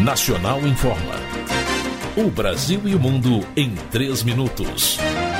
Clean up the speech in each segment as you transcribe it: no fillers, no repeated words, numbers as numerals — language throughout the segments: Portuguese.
Nacional informa. O Brasil e o mundo em 3 minutos.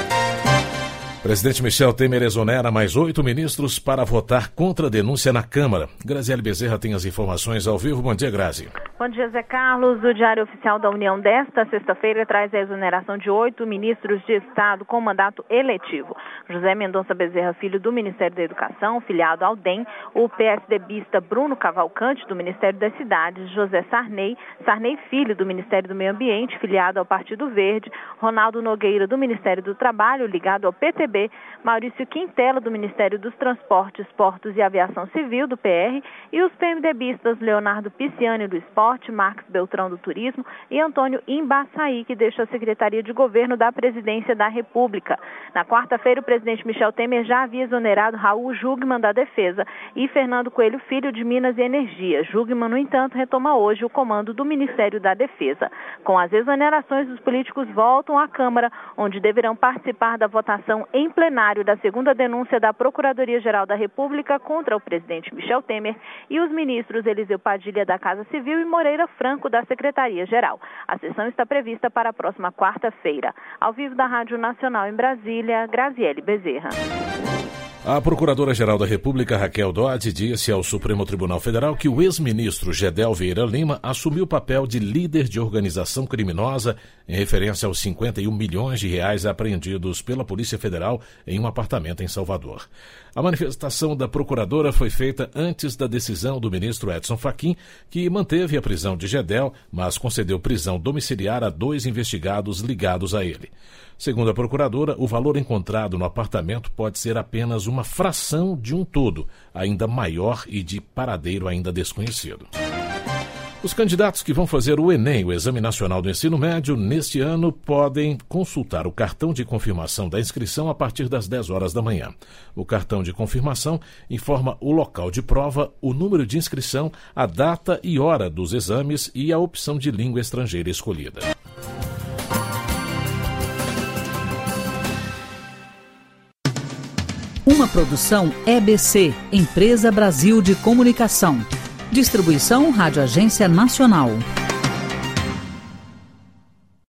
Presidente Michel Temer exonera mais 8 ministros para votar contra a denúncia na Câmara. Graziele Bezerra tem as informações ao vivo. Bom dia, Grazi. Bom dia, Zé Carlos. O Diário Oficial da União desta sexta-feira traz a exoneração de 8 ministros de Estado com mandato eletivo. José Mendonça Bezerra, filho do Ministério da Educação, filiado ao DEM, o PSDBista Bruno Cavalcante, do Ministério das Cidades, José Sarney, filho do Ministério do Meio Ambiente, filiado ao Partido Verde, Ronaldo Nogueira, do Ministério do Trabalho, ligado ao PTB, Maurício Quintela, do Ministério dos Transportes, Portos e Aviação Civil, do PR, e os PMDBistas Leonardo Pisciani, do Esporte, Marcos Beltrão, do Turismo, e Antônio Imbaçaí, que deixa a Secretaria de Governo da Presidência da República. Na quarta-feira, o presidente Michel Temer já havia exonerado Raul Jungmann, da Defesa, e Fernando Coelho Filho, de Minas e Energia. Jungmann, no entanto, retoma hoje o comando do Ministério da Defesa. Com as exonerações, os políticos voltam à Câmara, onde deverão participar da votação em plenário da segunda denúncia da Procuradoria-Geral da República contra o presidente Michel Temer e os ministros Eliseu Padilha, da Casa Civil, e Moreira Franco, da Secretaria-Geral. A sessão está prevista para a próxima quarta-feira. Ao vivo da Rádio Nacional em Brasília, Graziele Bezerra. A Procuradora-Geral da República, Raquel Dodge, disse ao Supremo Tribunal Federal que o ex-ministro Gedel Vieira Lima assumiu o papel de líder de organização criminosa em referência aos 51 milhões de reais apreendidos pela Polícia Federal em um apartamento em Salvador. A manifestação da procuradora foi feita antes da decisão do ministro Edson Fachin, que manteve a prisão de Gedel, mas concedeu prisão domiciliar a 2 investigados ligados a ele. Segundo a procuradora, o valor encontrado no apartamento pode ser apenas uma fração de um todo, ainda maior e de paradeiro ainda desconhecido. Os candidatos que vão fazer o Enem, o Exame Nacional do Ensino Médio, neste ano, podem consultar o cartão de confirmação da inscrição a partir das 10 horas da manhã. O cartão de confirmação informa o local de prova, o número de inscrição, a data e hora dos exames e a opção de língua estrangeira escolhida. Uma produção EBC, Empresa Brasil de Comunicação. Distribuição Rádio Agência Nacional.